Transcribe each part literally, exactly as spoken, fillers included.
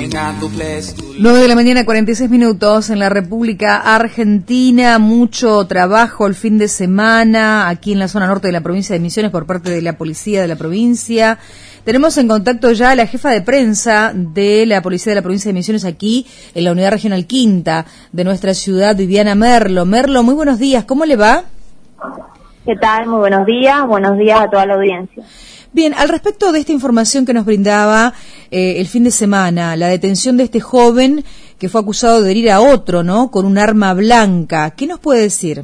nueve de la mañana, cuarenta y seis minutos en la República Argentina. Mucho trabajo el fin de semana aquí en la zona norte de la provincia de Misiones por parte de la policía de la provincia. Tenemos en contacto ya a la jefa de prensa de la policía de la provincia de Misiones aquí en la unidad regional quinta de nuestra ciudad, Viviana Merlo. Merlo, muy buenos días, ¿cómo le va? ¿Qué tal? Muy buenos días, buenos días a toda la audiencia. Bien, al respecto de esta información que nos brindaba eh, el fin de semana, la detención de este joven que fue acusado de herir a otro, ¿no?, con un arma blanca, ¿qué nos puede decir?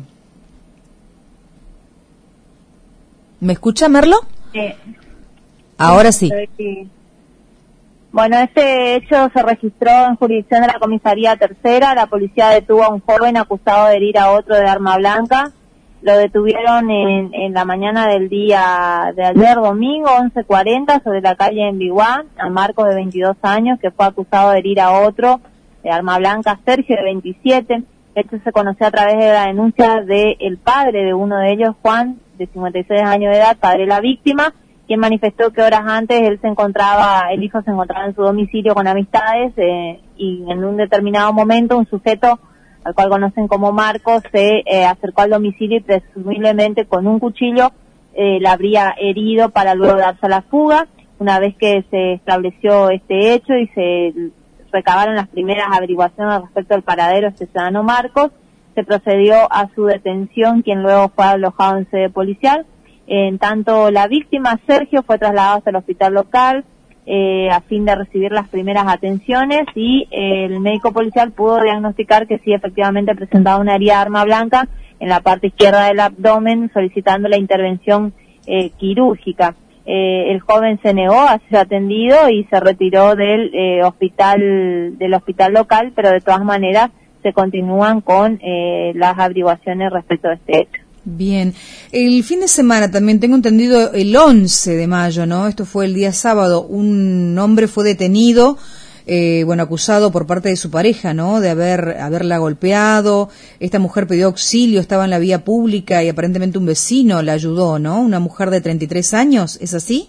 ¿Me escucha, Merlo? Eh, Ahora sí. sí. Bueno, este hecho se registró en jurisdicción de la comisaría tercera. La policía detuvo a un joven acusado de herir a otro de arma blanca. Lo detuvieron en, en la mañana del día de ayer, domingo, once cuarenta, sobre la calle en Biguá, a Marcos, de veintidós años, que fue acusado de herir a otro de arma blanca, Sergio, de veintisiete. Esto se conoció a través de la denuncia del padre de uno de ellos, Juan, de cincuenta y seis años de edad, padre de la víctima, quien manifestó que horas antes él se encontraba, el hijo se encontraba en su domicilio con amistades eh, y en un determinado momento un sujeto al cual conocen como Marcos, se eh, acercó al domicilio y presumiblemente con un cuchillo eh, la habría herido para luego darse a la fuga. Una vez que se estableció este hecho y se recabaron las primeras averiguaciones respecto al paradero de este ciudadano Marcos, se procedió a su detención, quien luego fue alojado en sede policial. En tanto, la víctima, Sergio, fue trasladado hasta el hospital local, Eh, a fin de recibir las primeras atenciones y eh, el médico policial pudo diagnosticar que sí, efectivamente presentaba una herida de arma blanca en la parte izquierda del abdomen, solicitando la intervención eh, quirúrgica. Eh, el joven se negó a ser atendido y se retiró del eh, hospital del hospital local, pero de todas maneras se continúan con eh, las averiguaciones respecto a este hecho. Bien, el fin de semana también tengo entendido el once de mayo, ¿no? Esto fue el día sábado, un hombre fue detenido, eh, bueno, acusado por parte de su pareja, ¿no?, de haber haberla golpeado. Esta mujer pidió auxilio, estaba en la vía pública y aparentemente un vecino la ayudó, ¿no? Una mujer de treinta y tres años, ¿es así?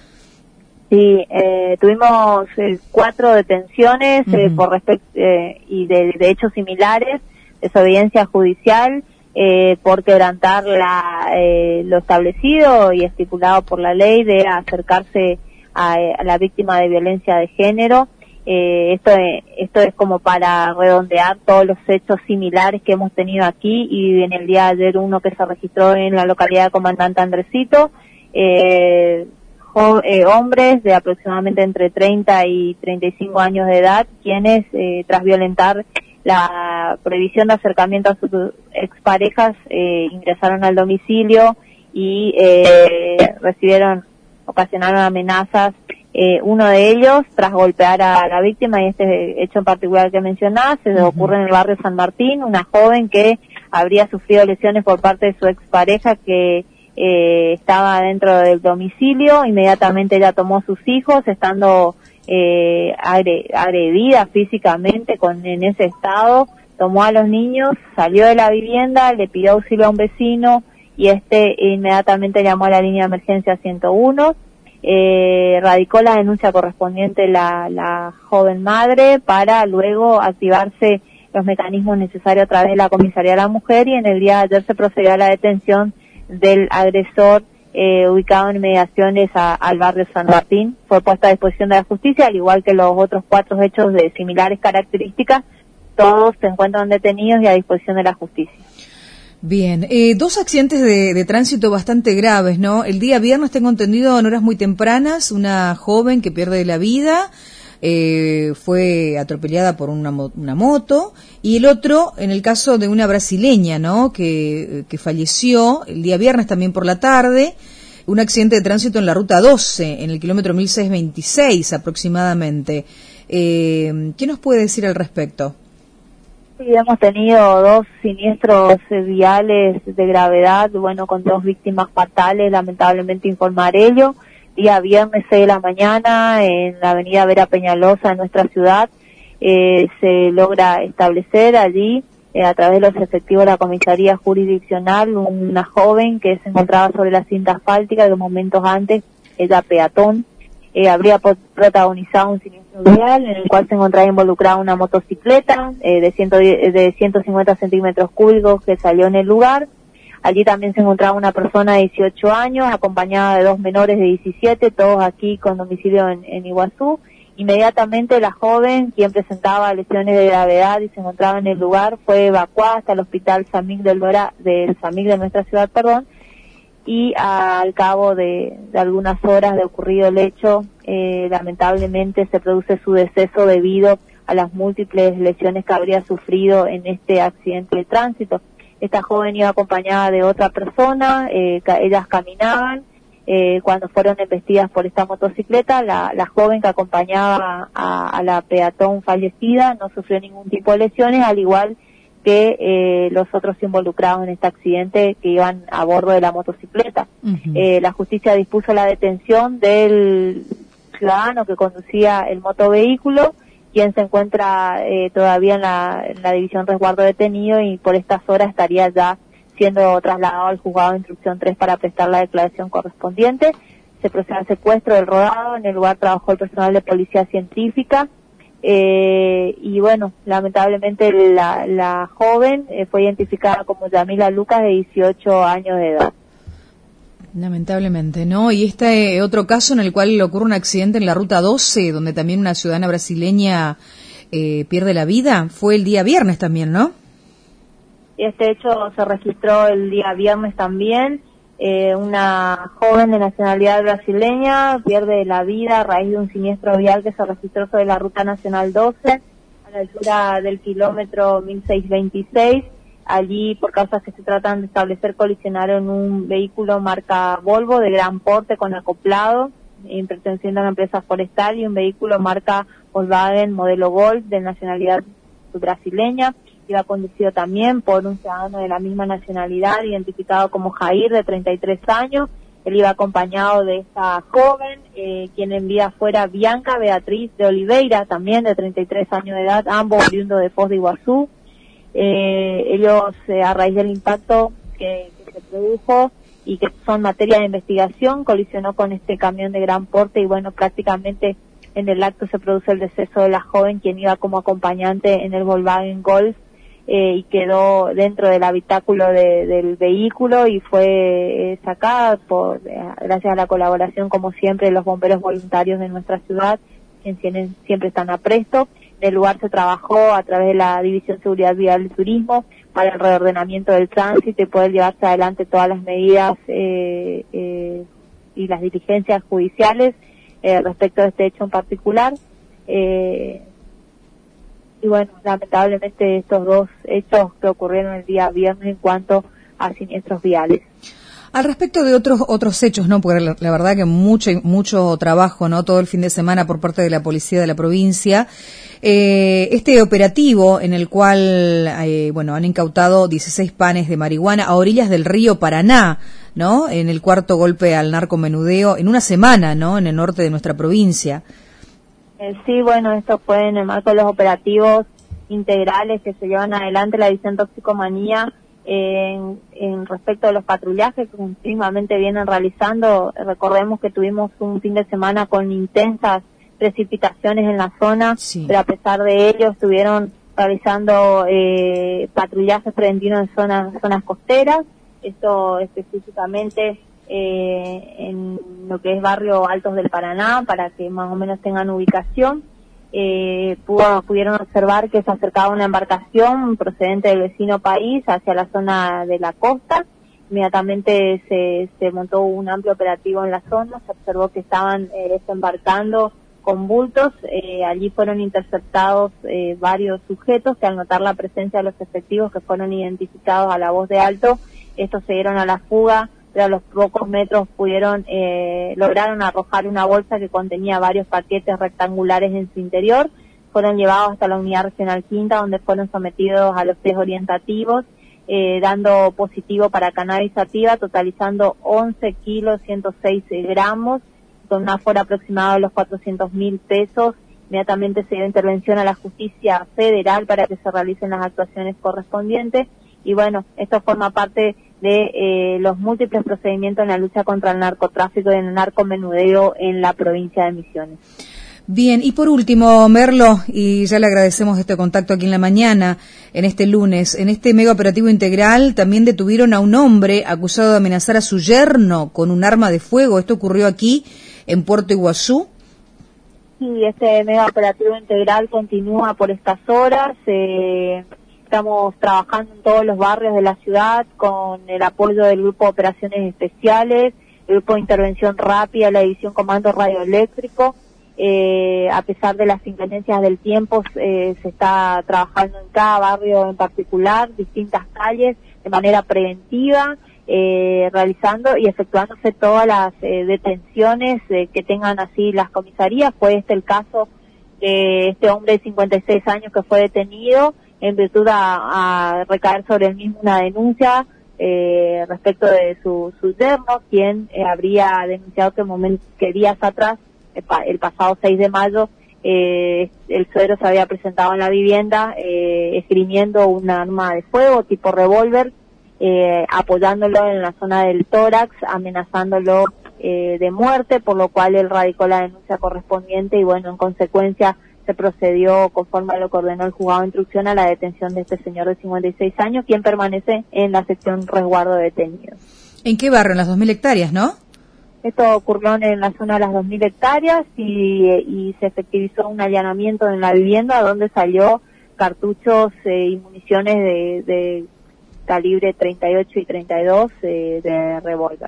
Sí, eh, tuvimos eh, cuatro detenciones uh-huh. eh, por respecto eh, y de, de hechos similares, desobediencia judicial, Eh, por quebrantar la, eh, lo establecido y estipulado por la ley de acercarse a, a la víctima de violencia de género. Eh, esto, es, esto es como para redondear todos los hechos similares que hemos tenido aquí, y en el día de ayer uno que se registró en la localidad de Comandante Andresito, eh, jo, eh, hombres de aproximadamente entre treinta y treinta y cinco años de edad, quienes eh, tras violentar la prohibición de acercamiento a sus exparejas, eh, ingresaron al domicilio y eh, recibieron, ocasionaron amenazas. Eh, uno de ellos, tras golpear a la víctima, y este hecho en particular que mencionás, se uh-huh. ocurre en el barrio San Martín, una joven que habría sufrido lesiones por parte de su expareja que eh, estaba dentro del domicilio. Inmediatamente ella tomó a sus hijos, estando Eh, agredida físicamente con en ese estado, tomó a los niños, salió de la vivienda, le pidió auxilio a un vecino y este inmediatamente llamó a la línea de emergencia ciento uno, eh, radicó la denuncia correspondiente la, la joven madre para luego activarse los mecanismos necesarios a través de la comisaría de la mujer, y en el día de ayer se procedió a la detención del agresor Eh, ubicado en inmediaciones a, al barrio San Martín. Fue puesta a disposición de la justicia, al igual que los otros cuatro hechos de similares características. Todos se encuentran detenidos y a disposición de la justicia. Bien, eh, dos accidentes de, de tránsito bastante graves, ¿no? El día viernes, tengo entendido, en horas muy tempranas, una joven que pierde la vida, eh, fue atropellada por una, una moto, y el otro, en el caso de una brasileña, ¿no?, que, que falleció el día viernes también por la tarde, un accidente de tránsito en la ruta doce, en el kilómetro mil seiscientos veintiséis aproximadamente. Eh, ¿Qué nos puede decir al respecto? Sí, hemos tenido dos siniestros viales de gravedad, bueno, con dos víctimas fatales, lamentablemente informar ello. Día viernes seis de la mañana, en la avenida Vera Peñalosa, en nuestra ciudad, eh, se logra establecer allí, eh, a través de los efectivos de la comisaría jurisdiccional, una joven que se encontraba sobre la cinta asfáltica, que momentos antes, ella peatón, eh, habría protagonizado un siniestro vial en el cual se encontraba involucrada una motocicleta eh, de, ciento diez, de ciento cincuenta centímetros cúbicos que salió en el lugar. Allí también se encontraba una persona de dieciocho años acompañada de dos menores de diecisiete, todos aquí con domicilio en, en Iguazú. Inmediatamente la joven, quien presentaba lesiones de gravedad y se encontraba en el lugar, fue evacuada hasta el hospital San Miguel del Dora, del San Miguel de nuestra ciudad, perdón, y a, al cabo de, de algunas horas de ocurrido el hecho, eh, lamentablemente se produce su deceso debido a las múltiples lesiones que habría sufrido en este accidente de tránsito. Esta joven iba acompañada de otra persona, eh, ca ellas caminaban, eh, cuando fueron embestidas por esta motocicleta, la, la joven que acompañaba a, a la peatón fallecida no sufrió ningún tipo de lesiones, al igual que eh, los otros involucrados en este accidente que iban a bordo de la motocicleta. Uh-huh. eh, la justicia dispuso la detención del ciudadano que conducía el motovehículo, quien se encuentra eh, todavía en la, en la división resguardo detenido y por estas horas estaría ya siendo trasladado al juzgado de instrucción tres para prestar la declaración correspondiente. Se procede al secuestro del rodado, en el lugar trabajó el personal de policía científica, eh, y bueno, lamentablemente la, la joven eh, fue identificada como Yamila Lucas, de dieciocho años de edad. Lamentablemente, ¿no? Y este otro caso en el cual ocurre un accidente en la ruta doce, donde también una ciudadana brasileña eh, pierde la vida, fue el día viernes también, ¿no? Este hecho se registró el día viernes también. Eh, una joven de nacionalidad brasileña pierde la vida a raíz de un siniestro vial que se registró sobre la ruta nacional doce, a la altura del kilómetro mil seiscientos veintiséis. Allí, por causas que se tratan de establecer, colisionaron un vehículo marca Volvo de gran porte con acoplado, eh, perteneciente a una empresa forestal, y un vehículo marca Volkswagen modelo Golf de nacionalidad brasileña. Iba conducido también por un ciudadano de la misma nacionalidad, identificado como Jair, de treinta y tres años. Él iba acompañado de esta joven, eh, quien en vida fuera Bianca Beatriz de Oliveira, también de treinta y tres años de edad, ambos oriundos de Foz de Iguazú. Eh, ellos, eh, a raíz del impacto que, que se produjo y que son materia de investigación, colisionó con este camión de gran porte y bueno, prácticamente en el acto se produce el deceso de la joven, quien iba como acompañante en el Volkswagen Golf, eh, y quedó dentro del habitáculo de, del vehículo y fue eh, sacada por eh, gracias a la colaboración, como siempre, de los bomberos voluntarios de nuestra ciudad, quienes siempre están a presto. En el lugar se trabajó a través de la División de Seguridad Vial y Turismo para el reordenamiento del tránsito y poder llevarse adelante todas las medidas eh, eh, y las diligencias judiciales eh, respecto de este hecho en particular. Eh, y bueno, lamentablemente estos dos hechos que ocurrieron el día viernes en cuanto a siniestros viales. Al respecto de otros otros hechos, ¿no? Porque la, la verdad que mucho mucho trabajo, ¿no? Todo el fin de semana por parte de la policía de la provincia. Eh, este operativo en el cual, eh, bueno, han incautado dieciséis panes de marihuana a orillas del río Paraná, ¿no? En el cuarto golpe al narcomenudeo en una semana, ¿no? En el norte de nuestra provincia. Eh, sí, bueno, esto fue en el marco de los operativos integrales que se llevan adelante la División Toxicomanía. En, en respecto a los patrullajes que continuamente vienen realizando, recordemos que tuvimos un fin de semana con intensas precipitaciones en la zona, sí. Pero a pesar de ello estuvieron realizando eh, patrullajes preventivos en zonas, zonas costeras, esto específicamente eh, en lo que es barrio Altos del Paraná, para que más o menos tengan ubicación. Eh, pudo, pudieron observar que se acercaba una embarcación procedente del vecino país hacia la zona de la costa. Inmediatamente se, se montó un amplio operativo en la zona, se observó que estaban eh, desembarcando con bultos. Eh, allí fueron interceptados eh, varios sujetos que, al notar la presencia de los efectivos que fueron identificados a la voz de alto, estos se dieron a la fuga, pero a los pocos metros pudieron, eh, lograron arrojar una bolsa que contenía varios paquetes rectangulares en su interior. Fueron llevados hasta la Unidad Regional Quinta, donde fueron sometidos a los test orientativos, eh, dando positivo para cannabis sativa, totalizando once kilos, ciento seis gramos, con un aforo aproximado de los cuatrocientos mil pesos. Inmediatamente se dio intervención a la justicia federal para que se realicen las actuaciones correspondientes. Y bueno, esto forma parte de eh, los múltiples procedimientos en la lucha contra el narcotráfico y el narcomenudeo en la provincia de Misiones. Bien, y por último, Merlo, y ya le agradecemos este contacto aquí en la mañana, en este lunes, en este mega operativo integral también detuvieron a un hombre acusado de amenazar a su yerno con un arma de fuego. Esto ocurrió aquí, en Puerto Iguazú. Sí, este mega operativo integral continúa por estas horas. Eh, estamos trabajando en todos los barrios de la ciudad con el apoyo del Grupo de Operaciones Especiales, el Grupo de Intervención Rápida, la División Comando Radioeléctrico. Eh, a pesar de las inclemencias del tiempo, eh, se está trabajando en cada barrio en particular, distintas calles, de manera preventiva, eh, realizando y efectuándose todas las eh, detenciones eh, que tengan así las comisarías. Fue este el caso de este hombre de cincuenta y seis años que fue detenido en virtud a, a recaer sobre él mismo una denuncia eh, respecto de su, su yerno, quien eh, habría denunciado que, moment, que días atrás, el pasado seis de mayo, eh, el suegro se había presentado en la vivienda eh, esgrimiendo un arma de fuego tipo revólver, eh, apoyándolo en la zona del tórax, amenazándolo eh, de muerte, por lo cual él radicó la denuncia correspondiente y bueno, en consecuencia se procedió conforme a lo que ordenó el juzgado de instrucción a la detención de este señor de cincuenta y seis años, quien permanece en la sección resguardo de detenidos. ¿En qué barrio? En las dos mil hectáreas, ¿no? Esto ocurrió en la zona de las dos mil hectáreas y, y se efectivizó un allanamiento en la vivienda donde salió cartuchos eh, y municiones de, de calibre treinta y ocho y treinta y dos eh, de revólver.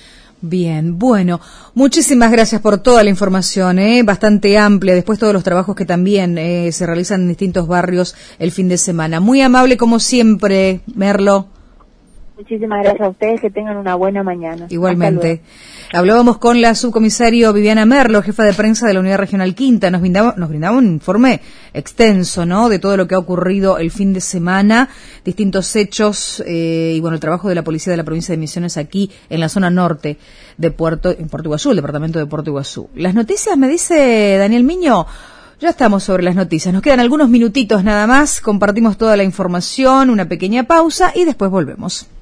Bien, bueno, muchísimas gracias por toda la información, ¿eh? Bastante amplia, después todos los trabajos que también eh, se realizan en distintos barrios el fin de semana. Muy amable como siempre, Merlo. Muchísimas gracias a ustedes, que tengan una buena mañana. Igualmente. Hablábamos con la subcomisario Viviana Merlo, jefa de prensa de la Unidad Regional Quinta. Nos brindaba, nos brindaba un informe extenso, ¿no?, de todo lo que ha ocurrido el fin de semana, distintos hechos eh, y bueno, el trabajo de la policía de la provincia de Misiones aquí en la zona norte de Puerto, en Puerto Iguazú, el departamento de Puerto Iguazú. Las noticias, me dice Daniel Miño. Ya estamos sobre las noticias. Nos quedan algunos minutitos nada más. Compartimos toda la información, una pequeña pausa y después volvemos.